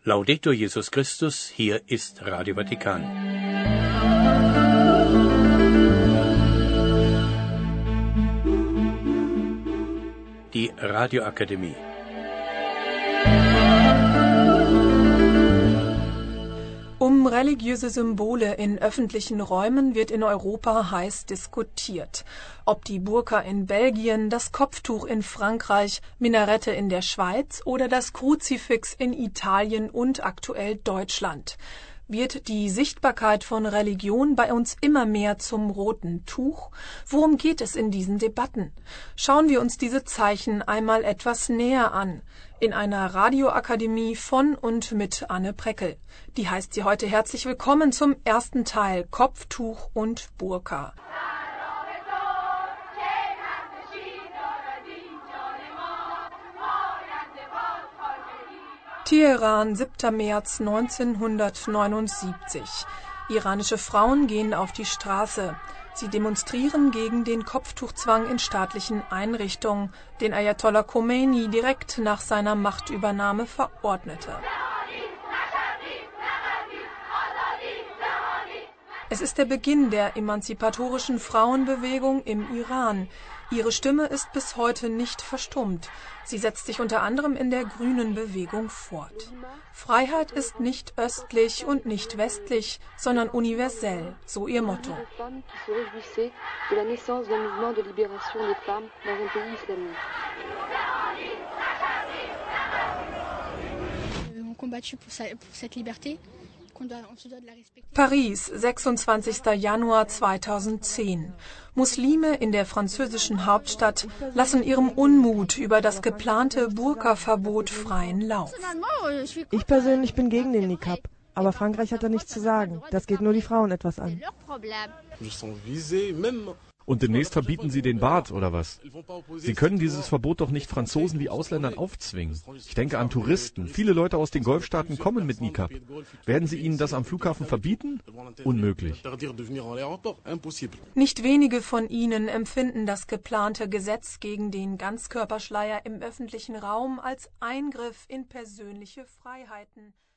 Laudetur Jesus Christus, hier ist Radio Vatikan. Die Radioakademie. Um religiöse Symbole in öffentlichen Räumen wird in Europa heiß diskutiert. Ob die Burka in Belgien, das Kopftuch in Frankreich, Minarette in der Schweiz oder das Kruzifix in Italien und aktuell Deutschland. Wird die Sichtbarkeit von Religion bei uns immer mehr zum roten Tuch? Worum geht es in diesen Debatten? Schauen wir uns diese Zeichen einmal etwas näher an. In einer Radioakademie von und mit Anne Preckel. Die heißt Sie heute herzlich willkommen zum ersten Teil Kopftuch und Burka. Teheran, 7. März 1979. Iranische Frauen gehen auf die Straße. Sie demonstrieren gegen den Kopftuchzwang in staatlichen Einrichtungen, den Ayatollah Khomeini direkt nach seiner Machtübernahme verordnete. Es ist der Beginn der emanzipatorischen Frauenbewegung im Iran. Ihre Stimme ist bis heute nicht verstummt. Sie setzt sich unter anderem in der grünen Bewegung fort. Freiheit ist nicht östlich und nicht westlich, sondern universell, so ihr Motto. Paris, 26. Januar 2010. Muslime in der französischen Hauptstadt lassen ihrem Unmut über das geplante Burka-Verbot freien Lauf. Ich persönlich bin gegen den Nikab, aber Frankreich hat da nichts zu sagen. Das geht nur die Frauen etwas an. Und demnächst verbieten Sie den Bart, oder was? Sie können dieses Verbot doch nicht Franzosen wie Ausländern aufzwingen. Ich denke an Touristen. Viele Leute aus den Golfstaaten kommen mit Nikab. Werden Sie ihnen das am Flughafen verbieten? Unmöglich. Nicht wenige von ihnen empfinden das geplante Gesetz gegen den Ganzkörperschleier im öffentlichen Raum als Eingriff in persönliche Freiheiten.